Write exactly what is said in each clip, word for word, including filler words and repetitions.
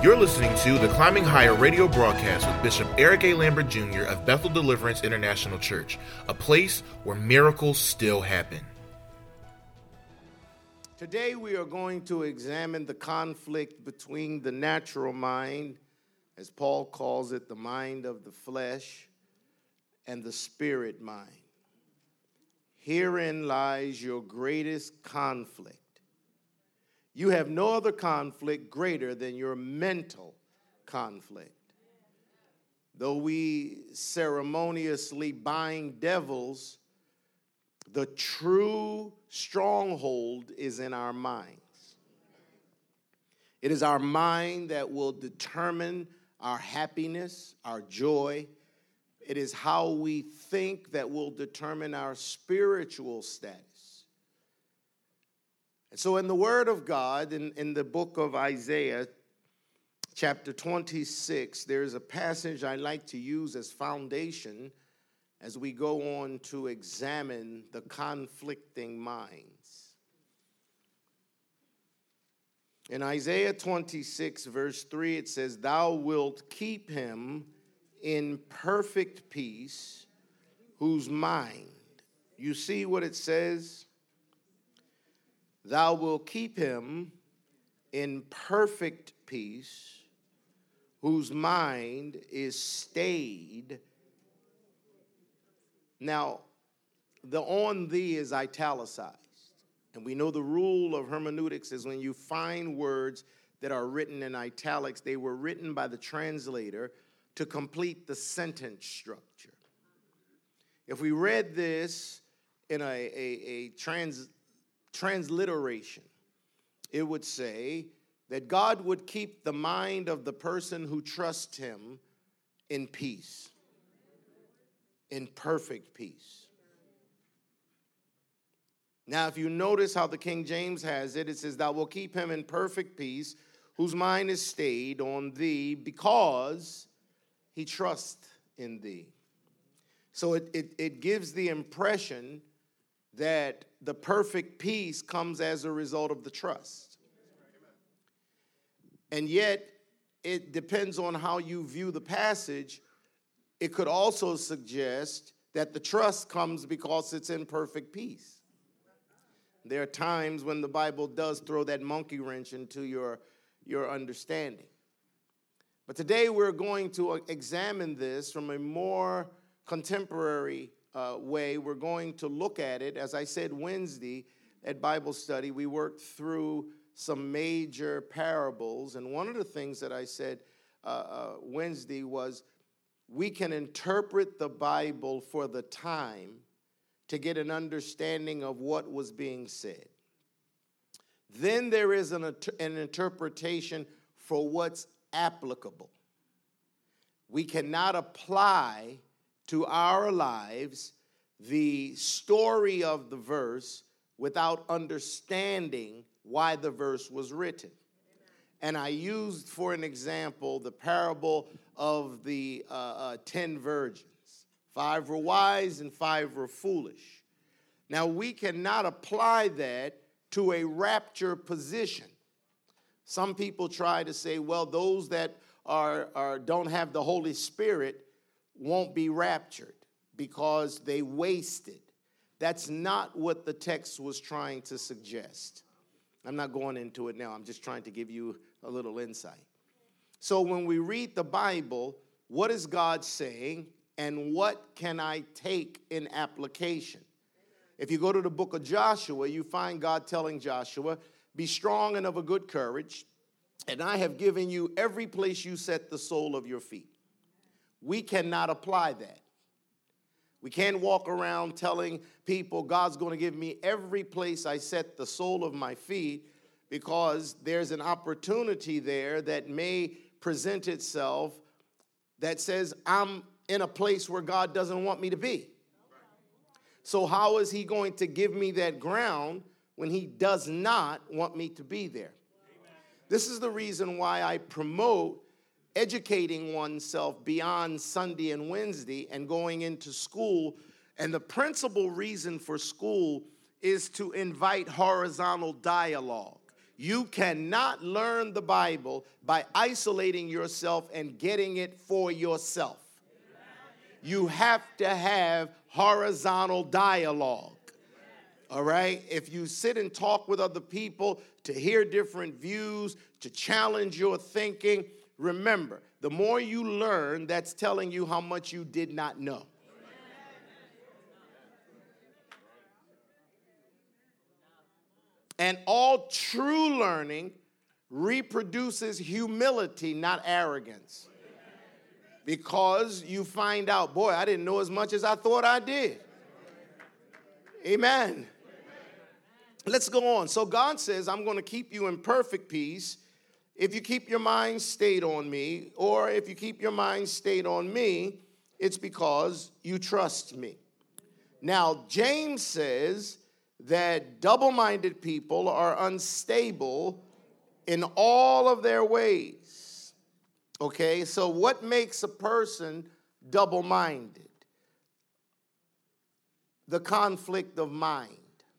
You're listening to the Climbing Higher radio broadcast with Bishop Eric A. Lambert Junior of Bethel Deliverance International Church, a place where miracles still happen. Today we are going to examine the conflict between the natural mind, as Paul calls it, the mind of the flesh, and the spirit mind. Herein lies your greatest conflict. You have no other conflict greater than your mental conflict. Though we ceremoniously bind devils, the true stronghold is in our minds. It is our mind that will determine our happiness, our joy. It is how we think that will determine our spiritual status. And so in the Word of God, in, in the book of Isaiah, chapter twenty-six, there's a passage I like to use as foundation as we go on to examine the conflicting minds. In Isaiah twenty-six, verse three, it says, "Thou wilt keep him in perfect peace, whose mind," you see what it says? "Thou wilt keep him in perfect peace, whose mind is stayed." Now, the "on thee" is italicized. And we know the rule of hermeneutics is when you find words that are written in italics, they were written by the translator to complete the sentence structure. If we read this in a, a, a trans, transliteration, it would say that God would keep the mind of the person who trusts him in peace, in perfect peace. Now, if you notice how the King James has it, it says, "Thou wilt keep him in perfect peace, whose mind is stayed on thee, because he trusts in thee." So it, it, it gives the impression that the perfect peace comes as a result of the trust. And yet, it depends on how you view the passage. It could also suggest that the trust comes because it's in perfect peace. There are times when the Bible does throw that monkey wrench into your, your understanding. But today we're going to examine this from a more contemporary uh, way. We're going to look at it. As I said Wednesday at Bible study, we worked through some major parables. And one of the things that I said uh, uh, Wednesday was we can interpret the Bible for the time to get an understanding of what was being said. Then there is an, an interpretation for what's applicable. We cannot apply to our lives the story of the verse without understanding why the verse was written. And I used, for an example, the parable of the uh, uh, ten virgins. Five were wise and five were foolish. Now, we cannot apply that to a rapture position. Some people try to say, well, those that are, are don't have the Holy Spirit won't be raptured because they wasted. That's not what the text was trying to suggest. I'm not going into it now. I'm just trying to give you a little insight. So when we read the Bible, what is God saying and what can I take in application? If you go to the book of Joshua, you find God telling Joshua, "Be strong and of a good courage, and I have given you every place you set the sole of your feet." We cannot apply that. We can't walk around telling people God's going to give me every place I set the sole of my feet, because there's an opportunity there that may present itself that says I'm in a place where God doesn't want me to be. So how is he going to give me that ground when he does not want me to be there? This is the reason why I promote educating oneself beyond Sunday and Wednesday and going into school. And the principal reason for school is to invite horizontal dialogue. You cannot learn the Bible by isolating yourself and getting it for yourself. You have to have horizontal dialogue. All right? If you sit and talk with other people to hear different views, to challenge your thinking, remember, the more you learn, that's telling you how much you did not know. And all true learning reproduces humility, not arrogance. Because you find out, boy, I didn't know as much as I thought I did. Amen. Let's go on. So God says, I'm going to keep you in perfect peace if you keep your mind stayed on me, or if you keep your mind stayed on me, it's because you trust me. Now, James says that double-minded people are unstable in all of their ways. Okay, so what makes a person double-minded? The conflict of mind.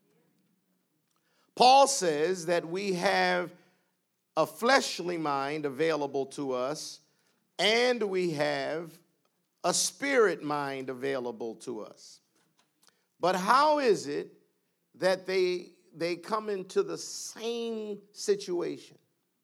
Paul says that we have a fleshly mind available to us, and we have a spirit mind available to us. But how is it that they, they come into the same situation?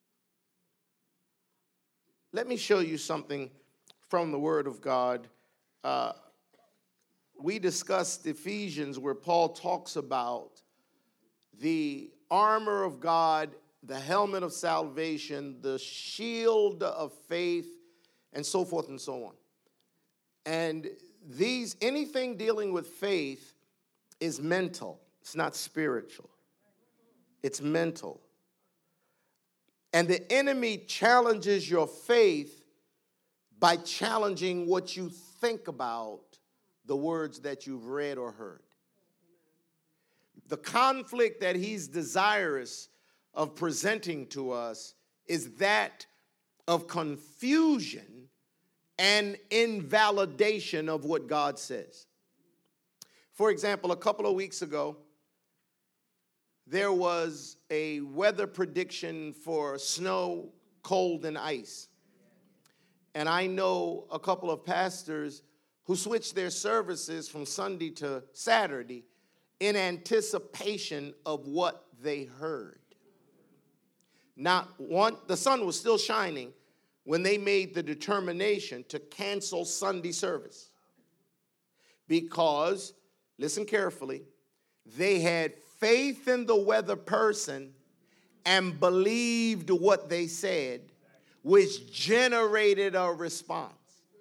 Let me show you something from the Word of God. Uh, we discussed Ephesians, where Paul talks about the armor of God, the helmet of salvation, the shield of faith, and so forth and so on. And these, anything dealing with faith is mental. It's not spiritual. It's mental. And the enemy challenges your faith by challenging what you think about the words that you've read or heard. The conflict that he's desirous of presenting to us is that of confusion and invalidation of what God says. For example, a couple of weeks ago, there was a weather prediction for snow, cold, and ice. And I know a couple of pastors who switched their services from Sunday to Saturday in anticipation of what they heard. Not one, the sun was still shining when they made the determination to cancel Sunday service. Because, listen carefully, they had faith in the weather person and believed what they said, which generated a response.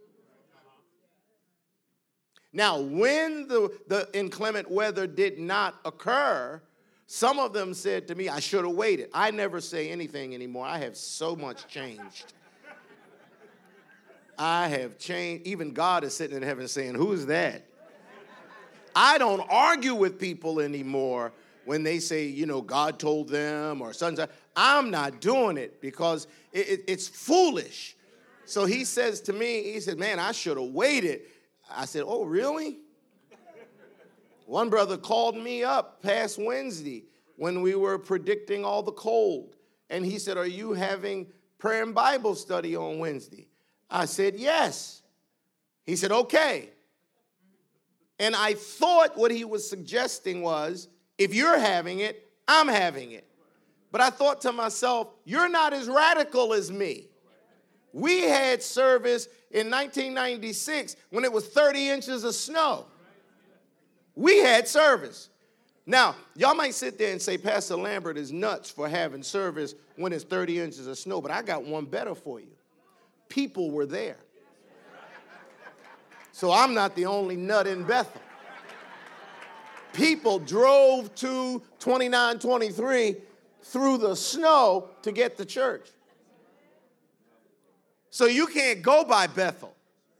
Now, when the, the inclement weather did not occur, some of them said to me, I should have waited. I never say anything anymore. I have so much changed. I have changed. Even God is sitting in heaven saying, who is that? I don't argue with people anymore when they say, you know, God told them or something. I'm not doing it because it, it, it's foolish. So he says to me, he said, man, I should have waited. I said, oh, really? One brother called me up past Wednesday when we were predicting all the cold. And he said, are you having prayer and Bible study on Wednesday? I said, yes. He said, okay. And I thought what he was suggesting was, if you're having it, I'm having it. But I thought to myself, you're not as radical as me. We had service in nineteen ninety-six when it was thirty inches of snow. We had service. Now, y'all might sit there and say, Pastor Lambert is nuts for having service when it's thirty inches of snow, but I got one better for you. People were there. So I'm not the only nut in Bethel. People drove to twenty-nine twenty-three through the snow to get to church. So you can't go by Bethel.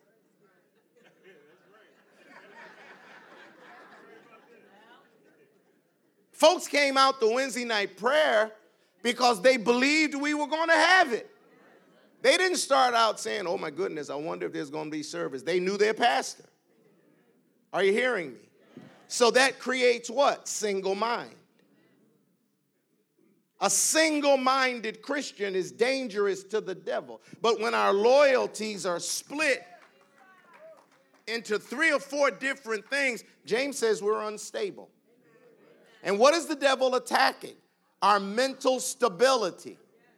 Folks came out to Wednesday night prayer because they believed we were going to have it. They didn't start out saying, oh my goodness, I wonder if there's going to be service. They knew their pastor. Are you hearing me? So that creates what? Single mind. A single-minded Christian is dangerous to the devil. But when our loyalties are split into three or four different things, James says we're unstable. And what is the devil attacking? Our mental stability.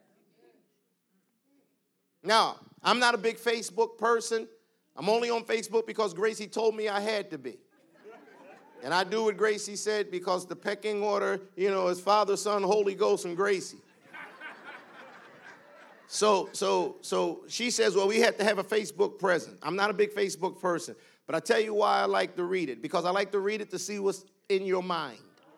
Now, I'm not a big Facebook person. I'm only on Facebook because Gracie told me I had to be. And I do what Gracie said because the pecking order, you know, is Father, Son, Holy Ghost, and Gracie. So, so, so she says, well, we have to have a Facebook presence. I'm not a big Facebook person, but I tell you why I like to read it. Because I like to read it to see what's in your mind.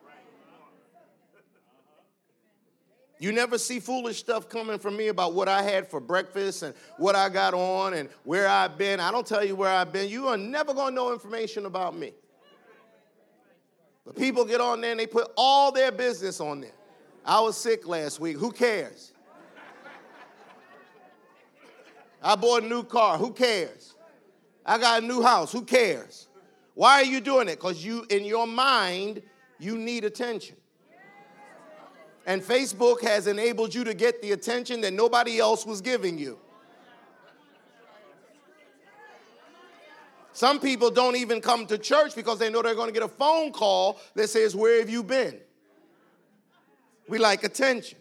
You never see foolish stuff coming from me about what I had for breakfast and what I got on and where I've been. I don't tell you where I've been. You are never going to know information about me. But people get on there and they put all their business on there. I was sick last week. Who cares? I bought a new car. Who cares? I got a new house. Who cares? Why are you doing it? Because you, in your mind, you need attention. And Facebook has enabled you to get the attention that nobody else was giving you. Some people don't even come to church because they know they're going to get a phone call that says, where have you been? We like attention.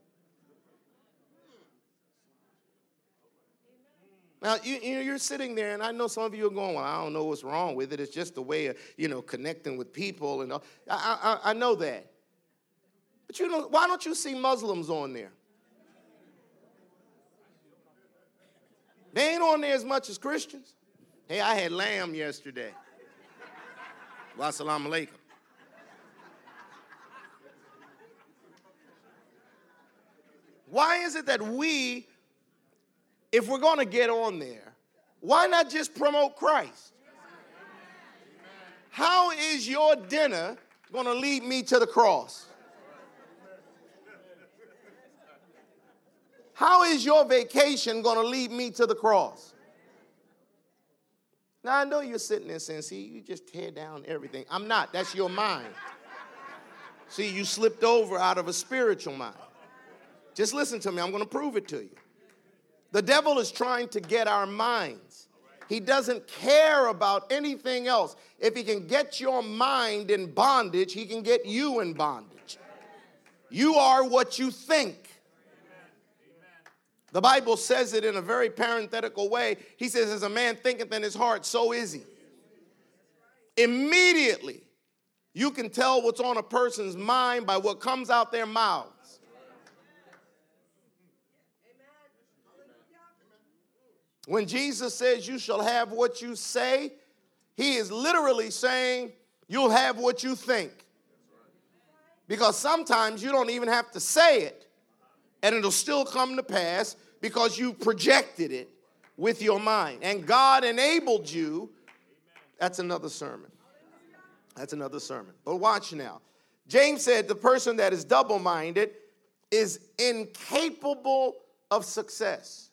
Now, you, you know, you're sitting there, and I know some of you are going, well, I don't know what's wrong with it. It's just a way of, you know, connecting with people. And all. I, I, I know that. But you know, why don't you see Muslims on there? They ain't on there as much as Christians. Hey, I had lamb yesterday. Wassalamu alaikum. Why is it that we, if we're going to get on there, why not just promote Christ? How is your dinner going to lead me to the cross? How is your vacation going to lead me to the cross? Now, I know you're sitting there saying, see, you just tear down everything. I'm not. That's your mind. See, you slipped over out of a spiritual mind. Just listen to me. I'm going to prove it to you. The devil is trying to get our minds. He doesn't care about anything else. If he can get your mind in bondage, he can get you in bondage. You are what you think. The Bible says it in a very parenthetical way. He says, as a man thinketh in his heart, so is he. Immediately, you can tell what's on a person's mind by what comes out their mouths. When Jesus says you shall have what you say, he is literally saying you'll have what you think. Because sometimes you don't even have to say it, and it'll still come to pass because you projected it with your mind. And God enabled you. That's another sermon. That's another sermon. But watch now. James said the person that is double-minded is incapable of success.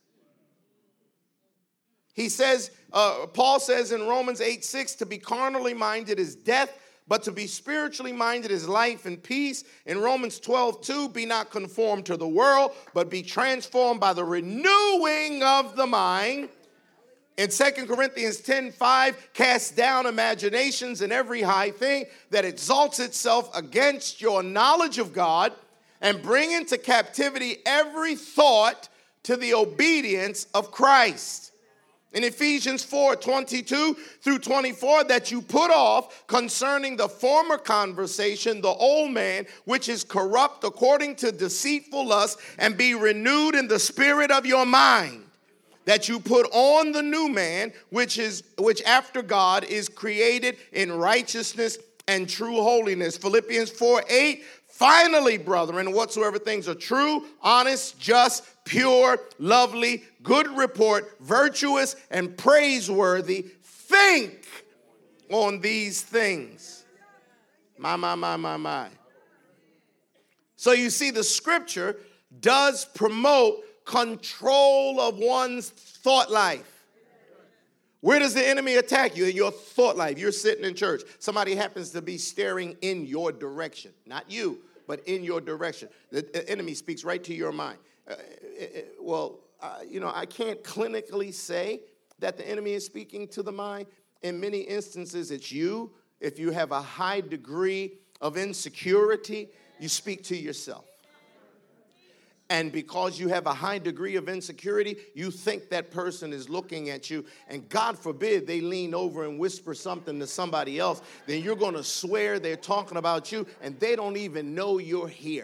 He says, uh, Paul says in Romans eight six, to be carnally minded is death, but to be spiritually minded is life and peace. In Romans twelve two, be not conformed to the world, but be transformed by the renewing of the mind. In Second Corinthians ten five, cast down imaginations and every high thing that exalts itself against your knowledge of God, and bring into captivity every thought to the obedience of Christ. In Ephesians four twenty-two through twenty-four, that you put off concerning the former conversation, the old man, which is corrupt according to deceitful lust, and be renewed in the spirit of your mind. That you put on the new man, which is which after God is created in righteousness and true holiness. Philippians four eight, finally, brethren, whatsoever things are true, honest, just, pure, lovely, good report, virtuous, and praiseworthy, think on these things. My, my, my, my, my. So you see, the scripture does promote control of one's thought life. Where does the enemy attack you? In your thought life. You're sitting in church. Somebody happens to be staring in your direction. Not you, but in your direction. The enemy speaks right to your mind. Uh, it, it, well, uh, you know, I can't clinically say that the enemy is speaking to the mind. In many instances, it's you. If you have a high degree of insecurity, you speak to yourself. And because you have a high degree of insecurity, you think that person is looking at you. And God forbid they lean over and whisper something to somebody else. Then you're going to swear they're talking about you, and they don't even know you're here.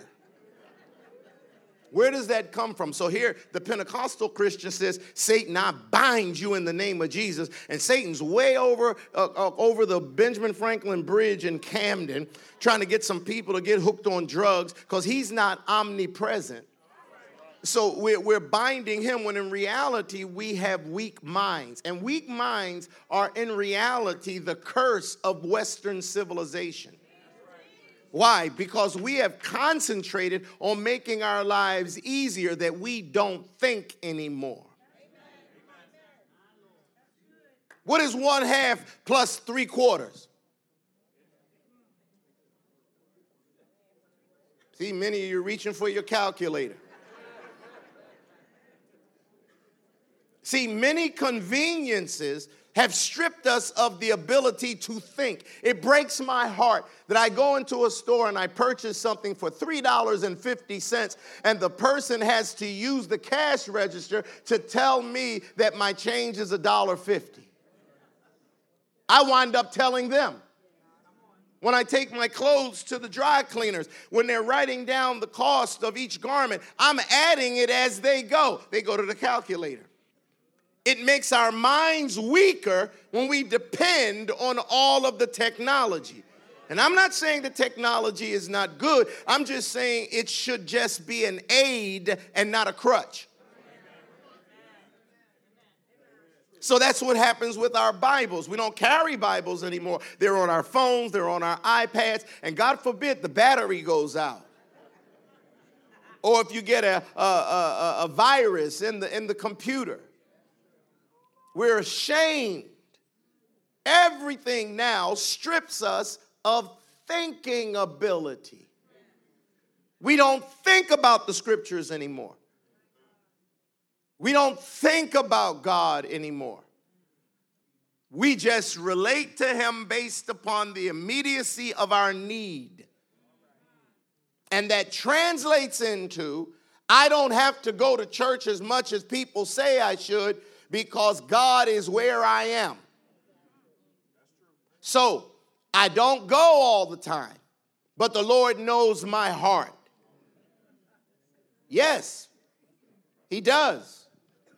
Where does that come from? So here, the Pentecostal Christian says, Satan, I bind you in the name of Jesus. And Satan's way over, uh, uh, over the Benjamin Franklin Bridge in Camden, trying to get some people to get hooked on drugs because he's not omnipresent. So we're, we're binding him when in reality we have weak minds. And weak minds are in reality the curse of Western civilization. Why? Because we have concentrated on making our lives easier that we don't think anymore. What is one half plus three quarters? See, many of you are reaching for your calculator. See, many conveniences have stripped us of the ability to think. It breaks my heart that I go into a store and I purchase something for three dollars and fifty cents, and the person has to use the cash register to tell me that my change is one dollar fifty. I wind up telling them. When I take my clothes to the dry cleaners, when they're writing down the cost of each garment, I'm adding it as they go. They go to the calculator. It makes our minds weaker when we depend on all of the technology. And I'm not saying the technology is not good. I'm just saying it should just be an aid and not a crutch. So that's what happens with our Bibles. We don't carry Bibles anymore. They're on our phones, they're on our iPads, and God forbid the battery goes out. Or if you get a, a, a, a virus in the, in the computer. We're ashamed. Everything now strips us of thinking ability. We don't think about the scriptures anymore. We don't think about God anymore. We just relate to him based upon the immediacy of our need. And that translates into, I don't have to go to church as much as people say I should, because God is where I am. So I don't go all the time, but the Lord knows my heart. Yes, he does.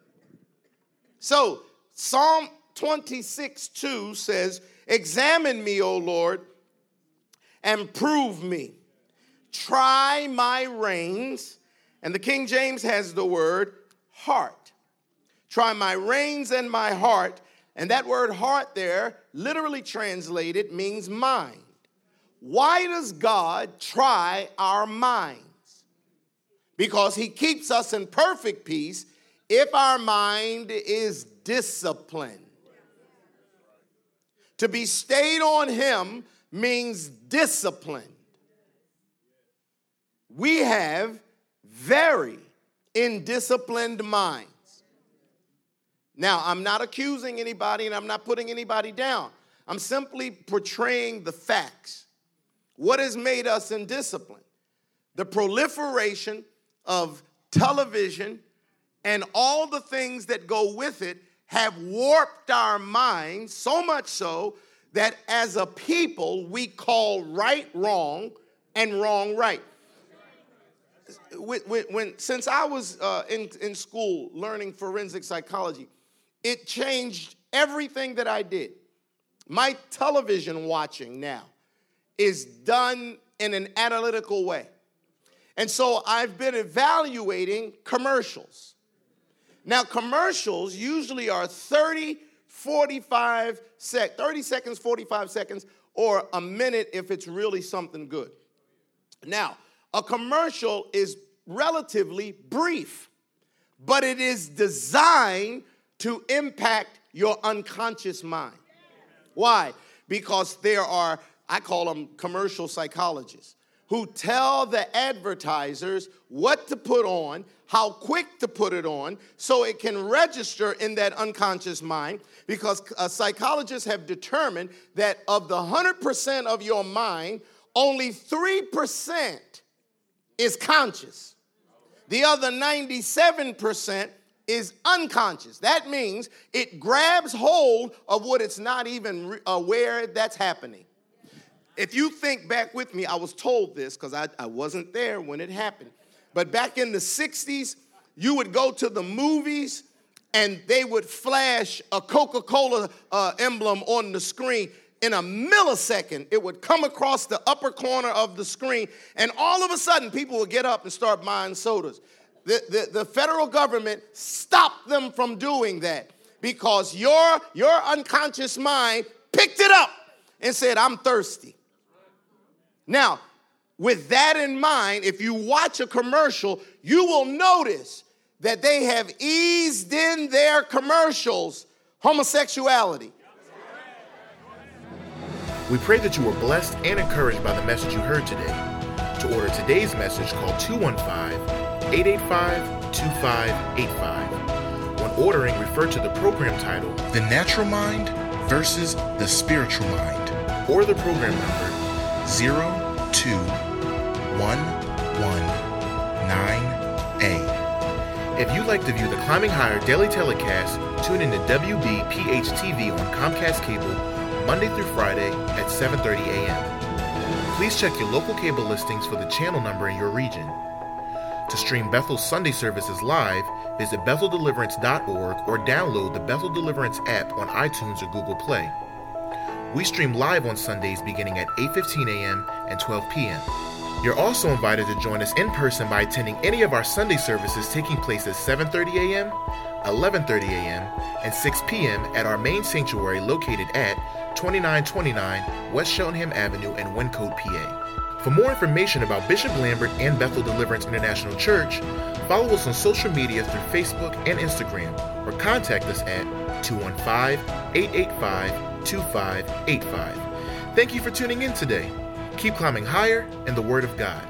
So Psalm twenty-six two says, examine me, O Lord, and prove me. Try my reins. And the King James has the word heart. Try my reins and my heart. And that word heart there, literally translated, means mind. Why does God try our minds? Because he keeps us in perfect peace if our mind is disciplined. To be stayed on him means disciplined. We have very indisciplined minds. Now, I'm not accusing anybody and I'm not putting anybody down. I'm simply portraying the facts. What has made us indisciplined? The proliferation of television and all the things that go with it have warped our minds so much so that as a people we call right wrong and wrong right. When, when, when, since I was uh, in, in school learning forensic psychology, it changed everything that I did. My television watching now is done in an analytical way. And so I've been evaluating commercials. Now, commercials usually are thirty, forty-five sec, thirty seconds, forty-five seconds, or a minute if it's really something good. Now, a commercial is relatively brief, but it is designed to impact your unconscious mind. Why? Because there are, I call them commercial psychologists, who tell the advertisers what to put on, how quick to put it on, so it can register in that unconscious mind, because uh, psychologists have determined that of the one hundred percent of your mind, only three percent is conscious. The other ninety-seven percent is unconscious. That means it grabs hold of what it's not even re- aware that's happening. If you think back with me, I was told this because I, I wasn't there when it happened. But back in the sixties, you would go to the movies and they would flash a Coca-Cola uh, emblem on the screen. In a millisecond, it would come across the upper corner of the screen, and all of a sudden, people would get up and start buying sodas. The, the, the federal government stopped them from doing that because your, your unconscious mind picked it up and said, I'm thirsty. Now, with that in mind, if you watch a commercial, you will notice that they have eased in their commercials homosexuality. We pray that you were blessed and encouraged by the message you heard today. To order today's message, call two one five, eight eight five, two five eight five. When ordering, refer to the program title, The Natural Mind versus the Spiritual Mind, or the program number zero two one one nine A. If you'd like to view the Climbing Higher daily telecast, tune in to W B P H T V on Comcast Cable Monday through Friday at seven thirty a.m. Please check your local cable listings for the channel number in your region. To stream Bethel's Sunday services live, visit Bethel Deliverance dot org or download the Bethel Deliverance app on iTunes or Google Play. We stream live on Sundays beginning at eight fifteen a.m. and twelve p.m. You're also invited to join us in person by attending any of our Sunday services taking place at seven thirty a.m., eleven thirty a.m., and six p.m. at our main sanctuary located at twenty-nine twenty-nine West Cheltenham Avenue in Wyncote, P A. For more information about Bishop Lambert and Bethel Deliverance International Church, follow us on social media through Facebook and Instagram, or contact us at two one five, eight eight five, two five eight five. Thank you for tuning in today. Keep climbing higher in the Word of God.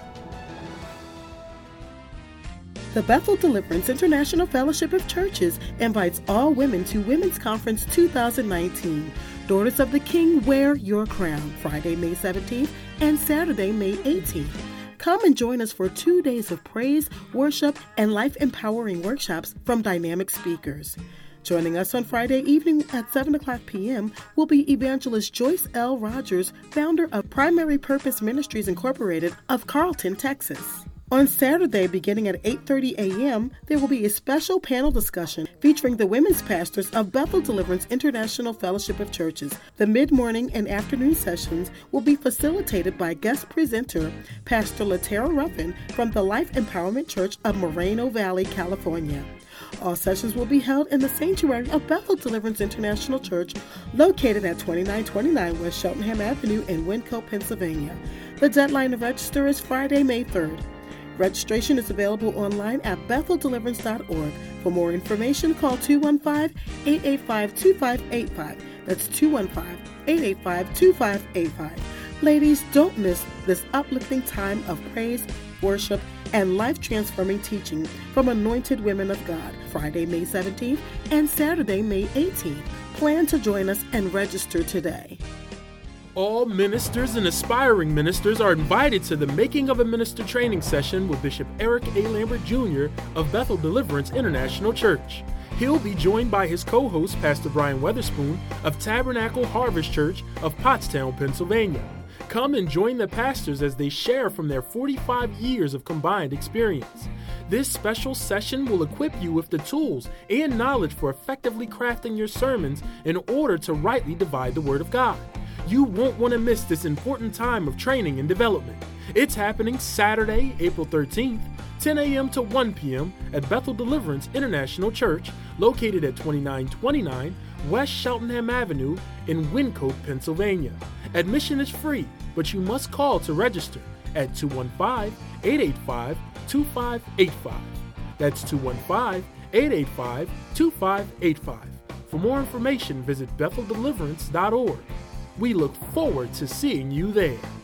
The Bethel Deliverance International Fellowship of Churches invites all women to Women's Conference two thousand nineteen. Daughters of the King, Wear Your Crown, Friday, May seventeenth and Saturday, May eighteenth. Come and join us for two days of praise, worship, and life-empowering workshops from dynamic speakers. Joining us on Friday evening at seven o'clock p.m. will be Evangelist Joyce L. Rogers, founder of Primary Purpose Ministries Incorporated of Carlton, Texas. On Saturday, beginning at eight thirty a.m., there will be a special panel discussion featuring the women's pastors of Bethel Deliverance International Fellowship of Churches. The mid-morning and afternoon sessions will be facilitated by guest presenter, Pastor Latera Ruffin from the Life Empowerment Church of Moreno Valley, California. All sessions will be held in the sanctuary of Bethel Deliverance International Church, located at twenty-nine twenty-nine West Cheltenham Avenue in Wyncote, Pennsylvania. The deadline to register is Friday, May third. Registration is available online at Bethel Deliverance dot org. For more information, call two one five, eight eight five, two five eight five. That's two one five, eight eight five, two five eight five. Ladies, don't miss this uplifting time of praise, worship, and life-transforming teaching from anointed women of God, Friday, May seventeenth and Saturday, May eighteenth. Plan to join us and register today. All ministers and aspiring ministers are invited to the Making of a Minister training session with Bishop Eric A. Lambert Junior of Bethel Deliverance International Church. He'll be joined by his co-host, Pastor Brian Weatherspoon of Tabernacle Harvest Church of Pottstown, Pennsylvania. Come and join the pastors as they share from their forty-five years of combined experience. This special session will equip you with the tools and knowledge for effectively crafting your sermons in order to rightly divide the Word of God. You won't want to miss this important time of training and development. It's happening Saturday, April thirteenth, ten a.m. to one p.m. at Bethel Deliverance International Church, located at twenty-nine twenty-nine West Cheltenham Avenue in Wyncote, Pennsylvania. Admission is free, but you must call to register at two one five, eight eight five, two five eight five. That's two one five, eight eight five, two five eight five. For more information, visit Bethel Deliverance dot org. We look forward to seeing you there.